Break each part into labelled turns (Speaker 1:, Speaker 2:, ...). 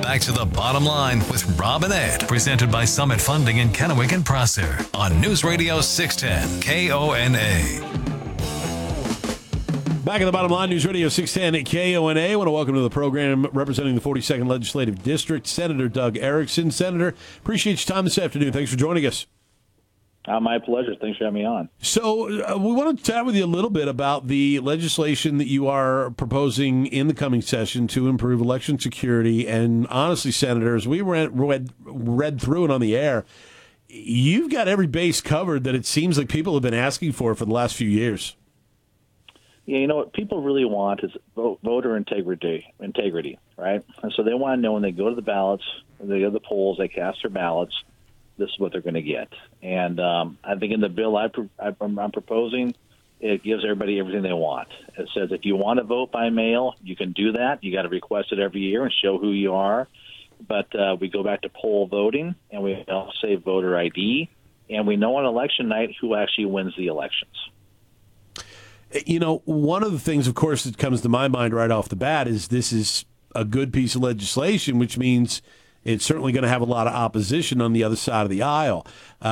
Speaker 1: back to The Bottom Line with Rob and Ed, presented by Summit Funding in Kennewick and Prosser on News Radio 610 KONA.
Speaker 2: Back at The Bottom Line, News Radio 610 KONA. I want to welcome to the program, representing the 42nd Legislative District, Senator Doug Erickson. Senator, appreciate your time this afternoon. Thanks for joining us.
Speaker 3: My pleasure. Thanks for having me on.
Speaker 2: So we want to chat with you a little bit about the legislation that you are proposing in the coming session to improve election security. And honestly, Senator, as we read through it on the air, you've got every base covered that it seems like people have been asking for the last few years.
Speaker 3: Yeah, you know what people really want is voter integrity, right? And so they want to know when they go to the ballots, when they go to the polls, they cast their ballots, this is what they're going to get. And I think in the bill I'm proposing, it gives everybody everything they want. It says if you want to vote by mail, you can do that. You got to request it every year and show who you are. But we go back to poll voting, and we also say voter ID, and we know on election night who actually wins the elections.
Speaker 2: You know, one of the things, of course, that comes to my mind right off the bat is this is a good piece of legislation, which means it's certainly going to have a lot of opposition on the other side of the aisle.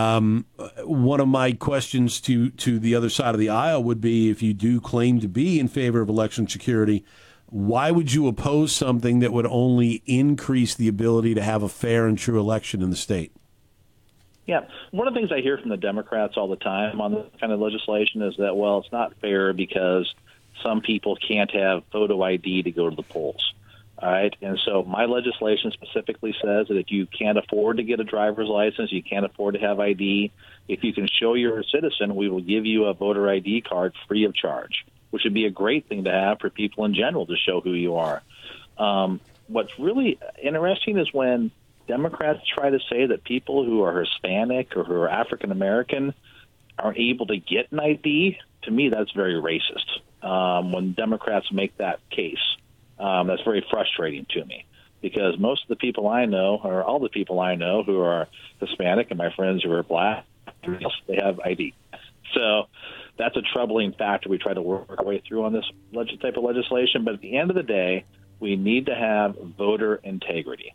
Speaker 2: One of my questions to the other side of the aisle would be, if you do claim to be in favor of election security, why would you oppose something that would only increase the ability to have a fair and true election in the state?
Speaker 3: Yeah. One of the things I hear from the Democrats all the time on this kind of legislation is that, well, it's not fair because some people can't have photo ID to go to the polls. All right. And so my legislation specifically says that if you can't afford to get a driver's license, you can't afford to have ID, if you can show you're a citizen, we will give you a voter ID card free of charge, which would be a great thing to have for people in general to show who you are. What's really interesting is when Democrats try to say that people who are Hispanic or who are African American aren't able to get an ID. To me, that's very racist. When Democrats make that case, that's very frustrating to me, because most of the people I know, or all the people I know who are Hispanic and my friends who are black, they have ID. So that's a troubling factor we try to work our way through on this type of legislation. But at the end of the day, we need to have voter integrity.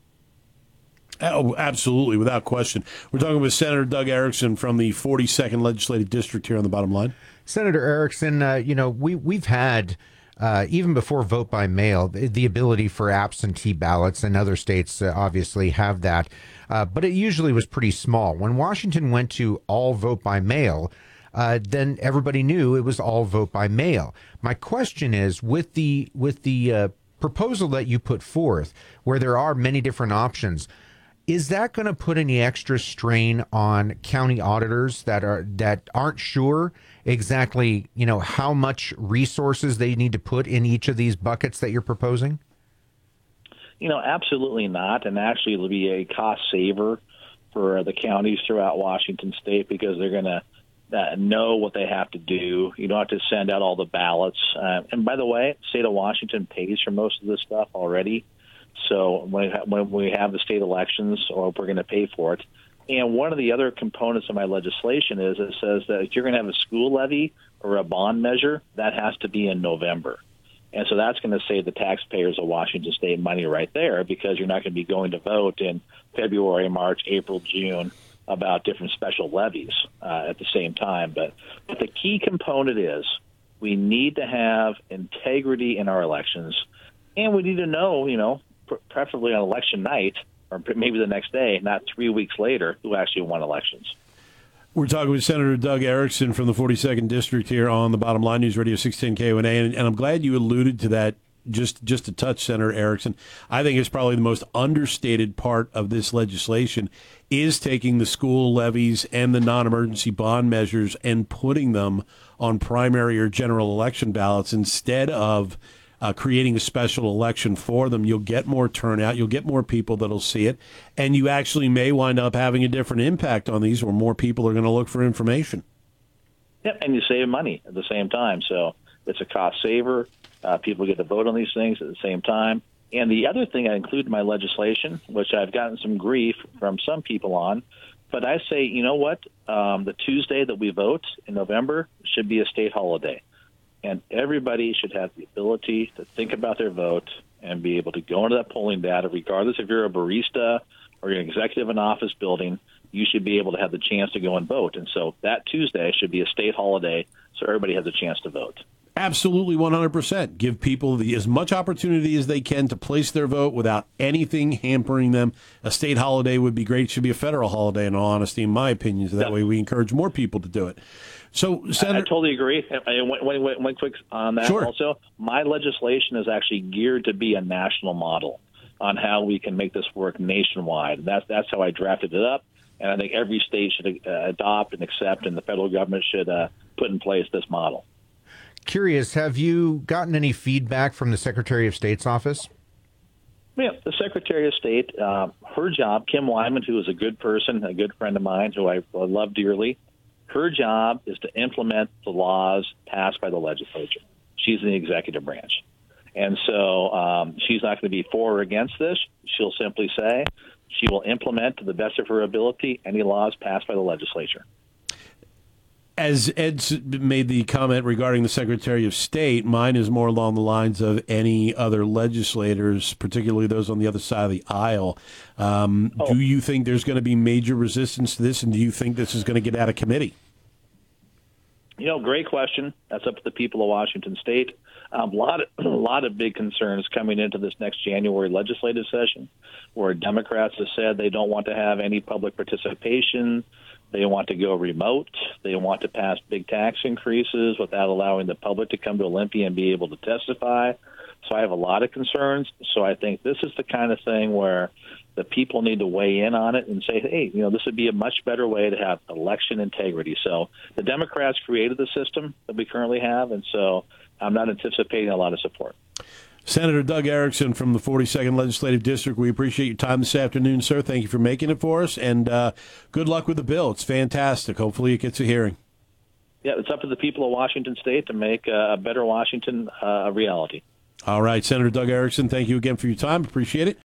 Speaker 2: Oh, absolutely, without question. We're talking with Senator Doug Erickson from the 42nd Legislative District here on The Bottom Line.
Speaker 4: Senator Erickson, we've had, even before vote by mail, the ability for absentee ballots, and other states obviously have that, but it usually was pretty small. When Washington went to all vote by mail, then everybody knew it was all vote by mail. My question is, with the proposal that you put forth, where there are many different options, is that going to put any extra strain on county auditors that aren't sure exactly, how much resources they need to put in each of these buckets that you're proposing?
Speaker 3: Absolutely not. And actually, it'll be a cost saver for the counties throughout Washington state, because they're going to know what they have to do. You don't have to send out all the ballots. And by the way, the state of Washington pays for most of this stuff already. So when we have the state elections, or we're going to pay for it. And one of the other components of my legislation is it says that if you're going to have a school levy or a bond measure, that has to be in November. And so that's going to save the taxpayers of Washington state money right there, because you're not going to be going to vote in February, March, April, June about different special levies at the same time. But the key component is we need to have integrity in our elections, and we need to know, preferably on election night, or maybe the next day, not 3 weeks later, who actually won elections.
Speaker 2: We're talking with Senator Doug Erickson from the 42nd District here on The Bottom Line, News Radio 610 KONA, and I'm glad you alluded to that just a touch, Senator Erickson. I think it's probably the most understated part of this legislation is taking the school levies and the non-emergency bond measures and putting them on primary or general election ballots instead of creating a special election for them. You'll get more turnout. You'll get more people that'll see it. And you actually may wind up having a different impact on these, where more people are going to look for information.
Speaker 3: Yep, and you save money at the same time. So it's a cost saver. People get to vote on these things at the same time. And the other thing I include in my legislation, which I've gotten some grief from some people on, but I say, you know what? The Tuesday that we vote in November should be a state holiday. And everybody should have the ability to think about their vote and be able to go into that polling data, regardless if you're a barista or you're an executive in an office building, you should be able to have the chance to go and vote. And so that Tuesday should be a state holiday so everybody has a chance to vote.
Speaker 2: Absolutely, 100%. Give people as much opportunity as they can to place their vote without anything hampering them. A state holiday would be great. It should be a federal holiday, in all honesty, in my opinion. So that way we encourage more people to do it. So, Senator,
Speaker 3: I totally agree. One quick on that
Speaker 2: Sure.
Speaker 3: also. My legislation is actually geared to be a national model on how we can make this work nationwide. That's how I drafted it up. And I think every state should adopt and accept, and the federal government should put in place this model.
Speaker 4: Curious, have you gotten any feedback from the Secretary of State's office?
Speaker 3: Yeah, the Secretary of State, her job, Kim Wyman, who is a good person, a good friend of mine, who I love dearly, her job is to implement the laws passed by the legislature. She's in the executive branch. And so she's not going to be for or against this. She'll simply say she will implement, to the best of her ability, any laws passed by the legislature.
Speaker 2: as Ed made the comment regarding the Secretary of State, mine is more along the lines of any other legislators, particularly those on the other side of the aisle. Do you think there's going to be major resistance to this, and do you think this is going to get out of committee?
Speaker 3: You know, great question. That's up to the people of Washington State. A lot of big concerns coming into this next January legislative session, where Democrats have said they don't want to have any public participation. They want to go remote. They want to pass big tax increases without allowing the public to come to Olympia and be able to testify. So I have a lot of concerns. So I think this is the kind of thing where the people need to weigh in on it and say, hey, you know, this would be a much better way to have election integrity. So the Democrats created the system that we currently have, and so I'm not anticipating a lot of support.
Speaker 2: Senator Doug Erickson from the 42nd Legislative District, we appreciate your time this afternoon, sir. Thank you for making it for us, and good luck with the bill. It's fantastic. Hopefully it gets a hearing.
Speaker 3: Yeah, it's up to the people of Washington State to make a better Washington a reality.
Speaker 2: All right, Senator Doug Erickson, thank you again for your time. Appreciate it.